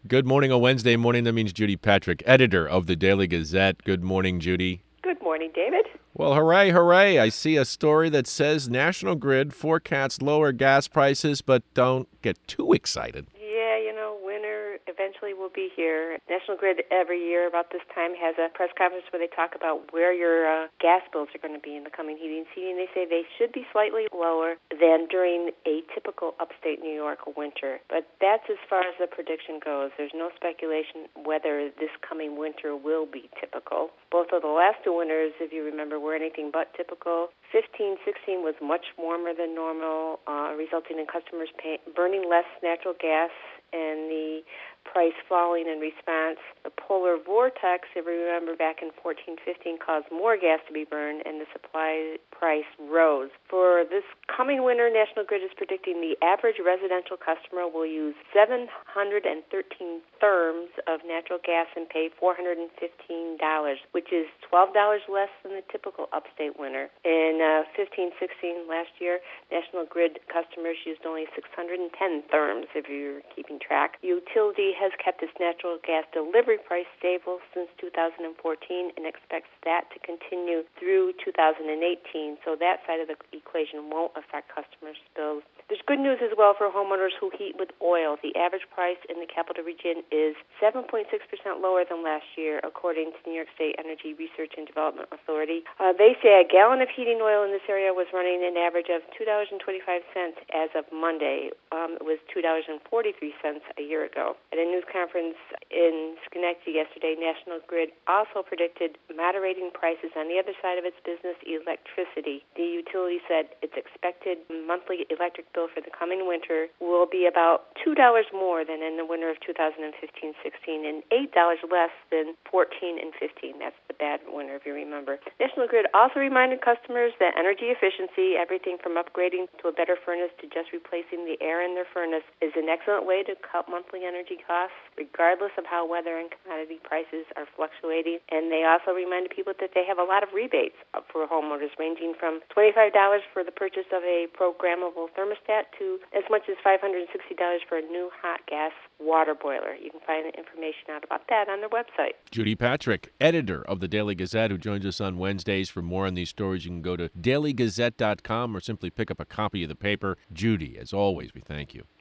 Good morning on Wednesday morning. That means Judy Patrick, editor of the Daily Gazette. Good morning, Judy. Good morning, David. Well, hooray, hooray. I see a story that says National Grid forecasts lower gas prices, but don't get too excited. Yeah, winter eventually will be here. National Grid every year about this time has a press conference where they talk about where your gas bills are going to be in the coming heating and season. They say they should be slightly lower than during a typical upstate New York winter. But that's as far as the prediction goes. There's no speculation whether this coming winter will be typical. Both of the last two winters, if you remember, were anything but typical. 15-16 was much warmer than normal, resulting in customers burning less natural gas and the price falling in response. The polar vortex, if you remember back in 14-15, caused more gas to be burned and the supply price rose. For this coming winter, National Grid is predicting the average residential customer will use 713 therms of natural gas and pay $415, which is $12 less than the typical upstate winter. In 15-16 last year, National Grid customers used only 610 therms, if you're keeping track. Utility has kept its natural gas delivery price stable since 2014 and expects that to continue through 2018, so that side of the equation won't affect customers' bills. There's good news as well for homeowners who heat with oil. The average price in the capital region is 7.6% lower than last year, according to New York State Energy Research and Development Authority. They say a gallon of heating oil in this area was running an average of $2.25 as of Monday. It was $2.43 a year ago. At a news conference in Schenectady yesterday, National Grid also predicted moderating prices on the other side of its business, electricity. The utility said its expected monthly electric bill for the coming winter will be about $2 more than in the winter of 2015-16 and $8 less than 14 and 15. That's the bad winter, if you remember. National Grid also reminded customers that energy efficiency, everything from upgrading to a better furnace to just replacing the air in their furnace, is an excellent way to cut monthly energy costs, regardless of how weather and commodity prices are fluctuating. And they also reminded people that they have a lot of rebates for homeowners, ranging from $25 for the purchase of a programmable thermostat to as much as $560 for a new hot gas water boiler. You can find information out about that on their website. Judy Patrick, editor of the Daily Gazette, who joins us on Wednesdays. For more on these stories, you can go to dailygazette.com or simply pick up a copy of the paper. Judy, as always, we thank you.